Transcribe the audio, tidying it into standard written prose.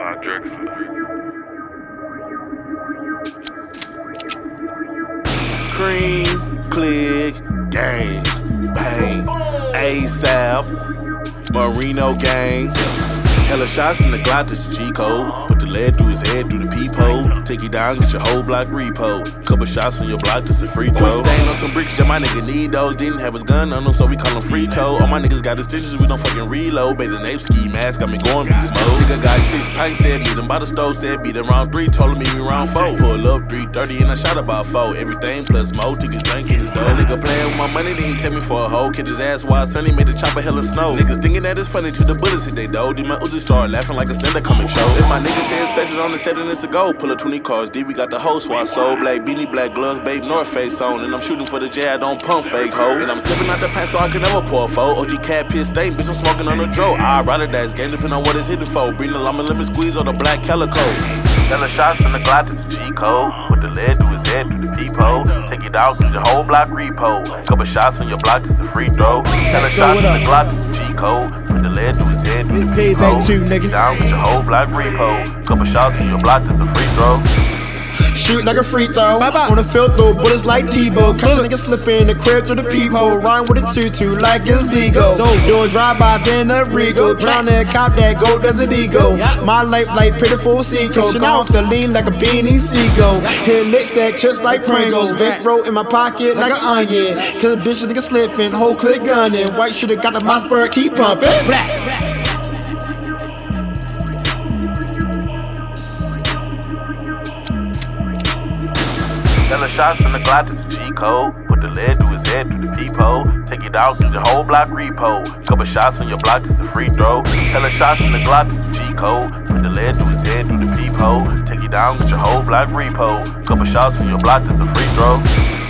Cream, click, gang, bang, ASAP, Marino gang. Hella shots in the Glock, that's the G code. Put the lead through his head, through the peephole. Take you down, get your whole block repo. Couple shots on your block, that's a free throw. Stain on some bricks, yeah, my nigga need those. Didn't have his gun on him, so we call him free toe. All my niggas got the stitches, we don't fucking reload. Baby, the nape ski mask, got me going beast mode. Nigga got 6 pints, said meet him by the stove, said beat him round 3, told him meet me round 4. Pull up 330 and I shot about 4. Everything plus more, took his drink in his dough. That nigga playing with my money, then he take me for a hoe. Catch his ass while sunny, made the chopper hella snow. Niggas thinking that it's funny till the bullets hit they dough. Then my Uzi start laughing like a slender coming show. If my niggas say it's special on the set and it's a go. Pull up 20 cars, D, we got the whole swat. Soul black, beanie black gloves, babe, North Face on. And I'm shooting for the J, I don't pump fake hoe. And I'm sipping out the pants so I can never pour a foe. OG cat piss stain, bitch, I'm smoking on the dro. I'd rather that's game, depending on what it's hitting for. Bring the llama lemon squeeze or the black calico. Hella shots in the Glock, that's the G code. Put the lead through his head, through the peephole. Take it out, get your whole block repo. Couple shots on your block, that's a free throw. Hella shots in the Glock, that's the G code. Put the lead through his head, through the peephole. Take it down, get your whole block repo. Couple shots on your block, that's a free throw. Shoot like a free throw. On the field throw, bullets like Tebow. Catch a nigga slipping in the crib through the peephole. Rhyme with a tutu like it's legal. Doing drive-bys in a Regal. Trying to cop that gold as an ego. My life like pitiful seacoast. Now off the lean like a beanie seagull. Hit licks that just like Pringles. Big roll in my pocket like an onion. Cause a bitch nigga slipping, whole click gunning. White shoulda got the Mossberg, keep pumping. Black. Hella shots in the Glock, that's the G code. Put the lead through his head, through the peephole. Take it out, get your whole block repo. Couple shots on your block, that's a free throw. Hella shots in the Glock, that's the G code. Put the lead through his head, through the peephole. Take it down, get your whole block repo. Couple shots on your block, that's a free throw.